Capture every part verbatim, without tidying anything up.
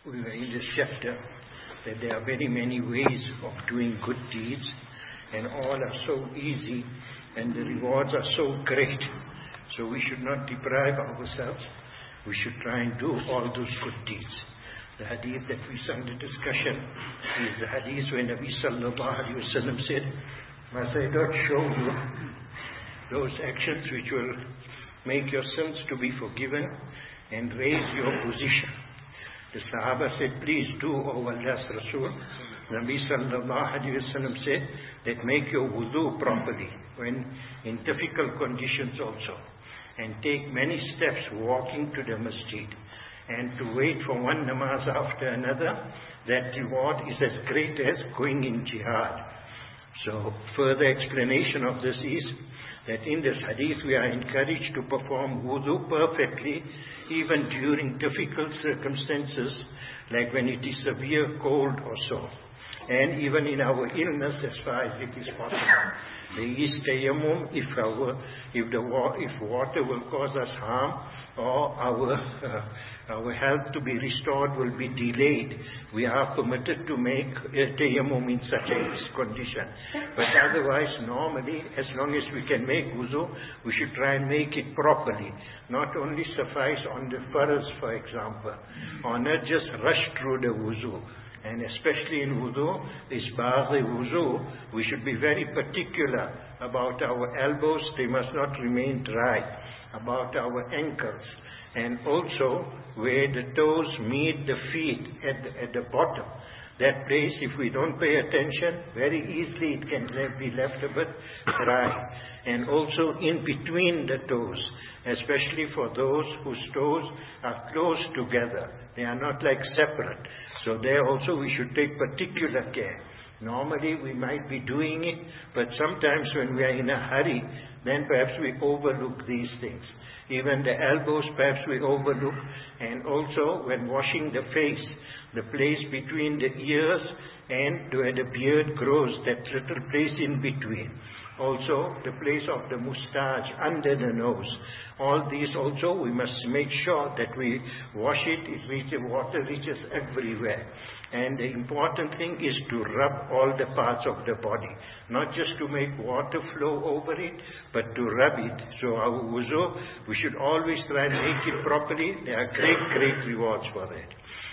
we were in this chapter that there are very many ways of doing good deeds, and all are so easy, and the rewards are so great. So we should not deprive ourselves. We should try and do all those good deeds. The hadith that we saw in the discussion is the hadith when Nabi sallallahu alaihi wasallam said, "Must I not show you those actions which will make your sins to be forgiven and raise your position?" The Sahaba said, "Please do, O Allah's Rasul." Nabi sallallahu alaihi wasallam said that make your wudu properly when in difficult conditions also, and take many steps walking to the masjid, and to wait for one namaz after another. That reward is as great as going in jihad. So further explanation of this is that in this hadith we are encouraged to perform wudu perfectly even during difficult circumstances, like when it is severe cold or so, and even in our illness as far as it is possible. There is tayammum if our if the if water will cause us harm, or our uh, our health to be restored will be delayed. We are permitted to make uh, tayammum in such a condition. But otherwise, normally, as long as we can make wuzu, we should try and make it properly. Not only suffice on the farz, for example, or not just rush through the wuzu. And especially in wudu, isbagh wuzu, we should be very particular about our elbows. They must not remain dry. About our ankles. And also where the toes meet the feet at the, at the bottom. That place, if we don't pay attention, very easily it can be left a bit dry. And also in between the toes, especially for those whose toes are close together. They are not like separate. So there also we should take particular care. Normally we might be doing it, but sometimes when we are in a hurry, then perhaps we overlook these things. Even the elbows perhaps we overlook. And also when washing the face, the place between the ears and where the beard grows, that little place in between. Also the place of the moustache under the nose. All these also we must make sure that we wash it, it reaches, water reaches everywhere. And the important thing is to rub all the parts of the body. Not just to make water flow over it, but to rub it. So our wuzu, we should always try and make it properly. There are great, great rewards for that.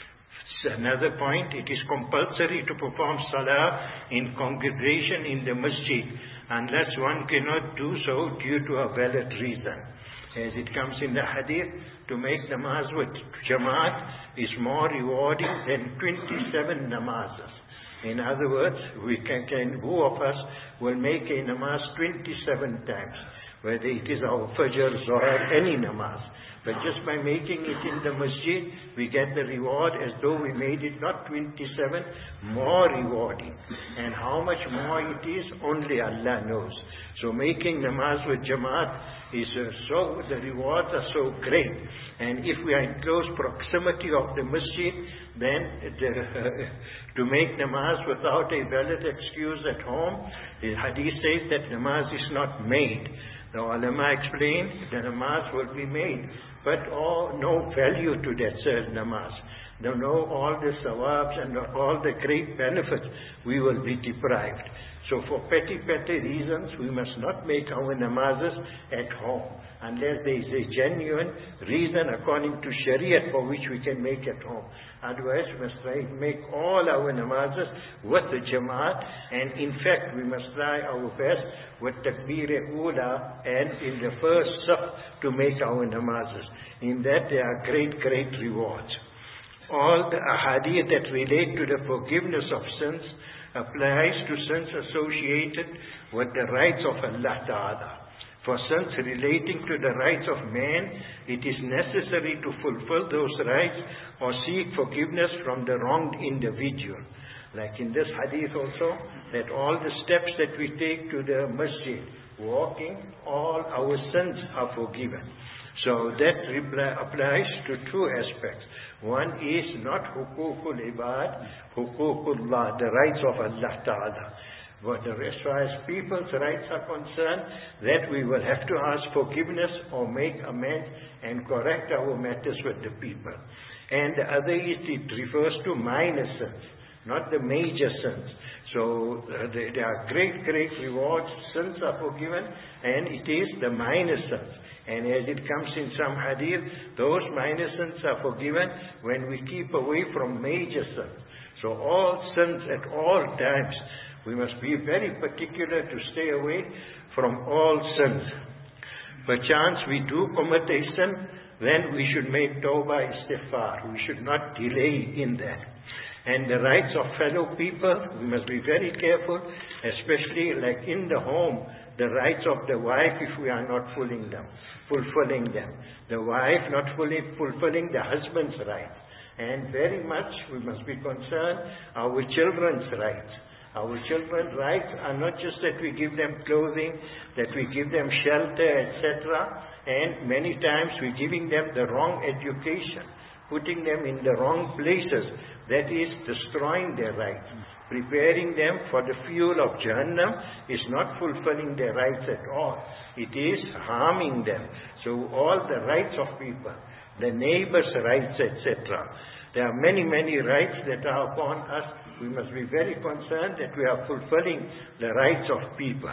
Another point, it is compulsory to perform salah in congregation in the masjid, unless one cannot do so due to a valid reason. As it comes in the hadith, to make namaz with jamaat is more rewarding than twenty-seven namazes. In other words, we can, can who of us will make a namaz twenty-seven times, whether it is our fajr, zohar, any namaz. But just by making it in the masjid, we get the reward as though we made it not twenty-seven, more rewarding. And how much more it is, only Allah knows. So making namaz with jamaat is uh, so, the rewards are so great. And if we are in close proximity of the masjid, then the, uh, to make namaz without a valid excuse at home, the hadith says that namaz is not made. The ulama explain the namaz will be made, but oh, no value to that said namaz. They know all the sawabs and all the great benefits, we will be deprived. So for petty, petty reasons, we must not make our namazes at home, unless there is a genuine reason according to Shariat for which we can make at home. Otherwise, we must try to make all our namazes with the Jamaat, and in fact, we must try our best with Takbir-e-Ula and in the first saf to make our namazes. In that, there are great, great rewards. All the ahadith that relate to the forgiveness of sins applies to sins associated with the rights of Allah Ta'ala. For sins relating to the rights of man, it is necessary to fulfill those rights or seek forgiveness from the wronged individual. Like in this hadith also, that all the steps that we take to the masjid, walking, all our sins are forgiven. So that applies to two aspects. One is not hukukul ibad, hukukullah, the rights of Allah Ta'ala. But as far as people's rights are concerned, that we will have to ask forgiveness or make amends and correct our matters with the people. And the other is, it refers to minor sins, not the major sins. So uh, there, there are great, great rewards. Sins are forgiven, and it is the minor sins. And as it comes in some hadith, those minor sins are forgiven when we keep away from major sins. So all sins at all times, we must be very particular to stay away from all sins. Perchance we do commit a sin, then we should make tawbah istighfar. We should not delay in that. And the rights of fellow people, we must be very careful, especially like in the home, the rights of the wife if we are not fulfilling them. fulfilling them. The wife not fully fulfilling the husband's rights. And very much we must be concerned our children's rights. Our children's rights are not just that we give them clothing, that we give them shelter, et cetera. And many times we're giving them the wrong education, putting them in the wrong places. That is destroying their rights. Preparing them for the fuel of Jahannam is not fulfilling their rights at all. It is harming them. So all the rights of people, the neighbor's rights, et cetera. There are many, many rights that are upon us. We must be very concerned that we are fulfilling the rights of people.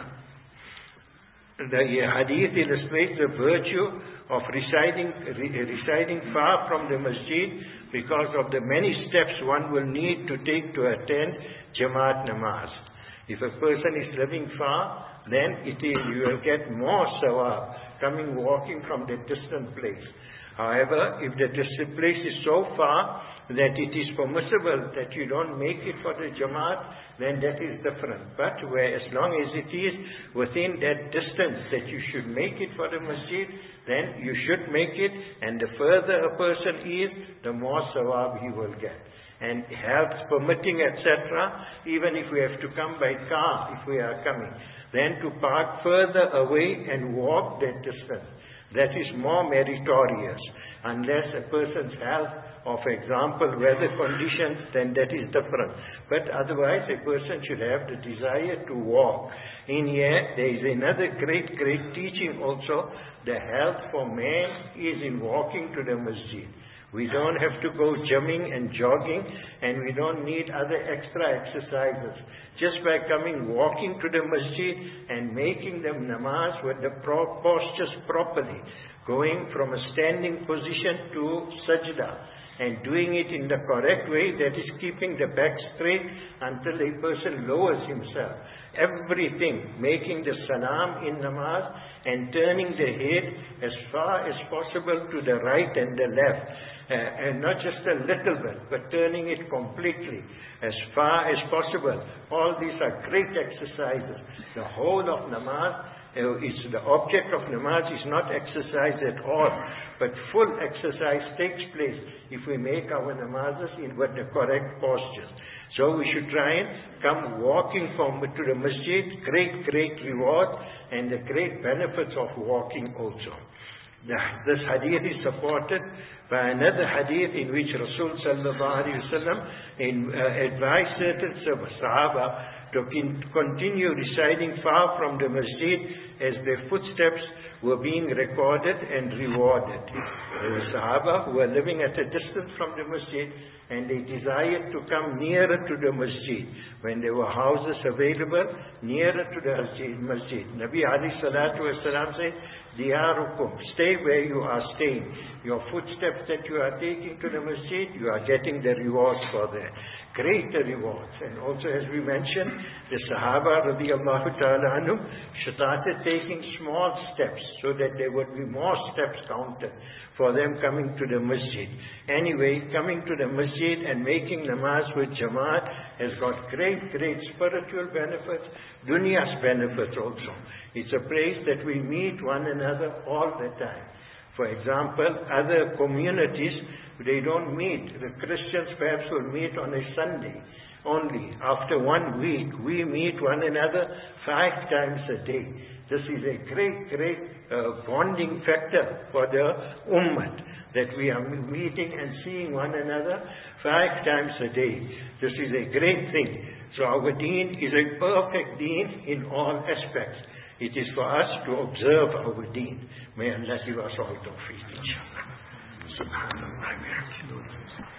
The hadith illustrates the virtue of residing, re, residing far from the masjid because of the many steps one will need to take to attend Jamaat Namaz. If a person is living far, then it is, you will get more sawab coming walking from the distant place. However, if the distant place is so far that it is permissible that you don't make it for the Jamaat, then that is different. But where as long as it is within that distance that you should make it for the masjid, then you should make it, and the further a person is, the more sawab he will get. And health permitting, et cetera, even if we have to come by car, if we are coming, then to park further away and walk that distance, that is more meritorious. Unless a person's health, or for example, weather conditions, then that is different. But otherwise, a person should have the desire to walk. In here, there is another great, great teaching also. The health for man is in walking to the masjid. We don't have to go gymming and jogging, and we don't need other extra exercises. Just by coming, walking to the masjid and making them namaz with the pro- postures properly, going from a standing position to sajda, and doing it in the correct way, that is keeping the back straight until a person lowers himself. Everything, making the salam in namaz and turning the head as far as possible to the right and the left. Uh, and not just a little bit, but turning it completely as far as possible. All these are great exercises. The whole of namaz, uh, is the object of namaz is not exercise at all, but full exercise takes place if we make our namazes in with the correct postures. So we should try and come walking from to the masjid, great, great reward, and the great benefits of walking also. This hadith is supported by another hadith in which Rasul sallallahu alaihi wasallam uh, advised certain Sahaba to continue residing far from the masjid as their footsteps were being recorded and rewarded. There were Sahaba who were living at a distance from the masjid, and they desired to come nearer to the masjid. When there were houses available nearer to the masjid, Nabi alayhi salatu wasalam said, Diyarukum, stay where you are staying. Your footsteps that you are taking to the masjid, you are getting the rewards for that. Greater rewards. And also, as we mentioned, the Sahaba radiallahu ta'ala anhum started taking small steps so that there would be more steps counted for them coming to the masjid. Anyway, coming to the masjid and making namaz with Jamaat has got great, great spiritual benefits, dunya's benefits also. It's a place that we meet one another all the time. For example, other communities, they don't meet. The Christians perhaps will meet on a Sunday only. After one week, we meet one another five times a day. This is a great, great uh, bonding factor for the ummah, that we are meeting and seeing one another five times a day. This is a great thing. So our deen is a perfect deen in all aspects. It is for us to observe our deen. May Allah give us all tawfiq, inshallah. Subhanallah, miraculous.